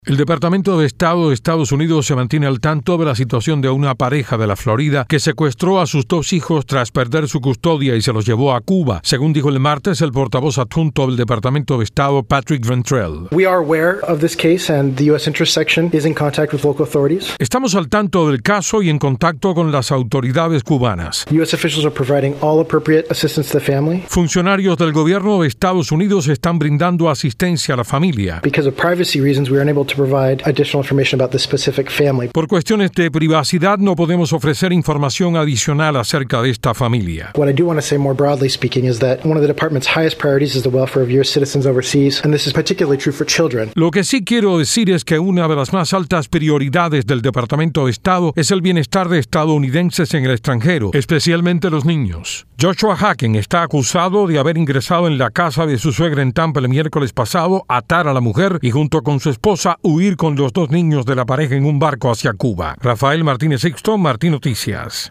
El Departamento de Estado de Estados Unidos se mantiene al tanto de la situación de una pareja de la Florida que secuestró a sus 2 hijos tras perder su custodia y se los llevó a Cuba, según dijo el martes el portavoz adjunto del Departamento de Estado, Patrick Ventrell. We are aware of this case and the U.S. Interest Section is in contact with local authorities. Estamos al tanto del caso y en contacto con las autoridades cubanas. U.S. officials are providing all appropriate assistance to the family. Funcionarios del gobierno de Estados Unidos están brindando asistencia a la familia. Because of privacy reasons, we are unable to provide additional information about this specific family. Por cuestiones de privacidad no podemos ofrecer información adicional acerca de esta familia. What I do want to say more broadly speaking is that one of the department's highest priorities is the welfare of U.S. citizens overseas, and this is particularly true for children. Lo que sí quiero decir es que una de las más altas prioridades del Departamento de Estado es el bienestar de estadounidenses en el extranjero, especialmente los niños. Joshua Hacken está acusado de haber ingresado en la casa de su suegra en Tampa el miércoles pasado, atar a la mujer y junto con su esposa huir con los 2 niños de la pareja en un barco hacia Cuba. Rafael Martínez Sixto, Martín Noticias.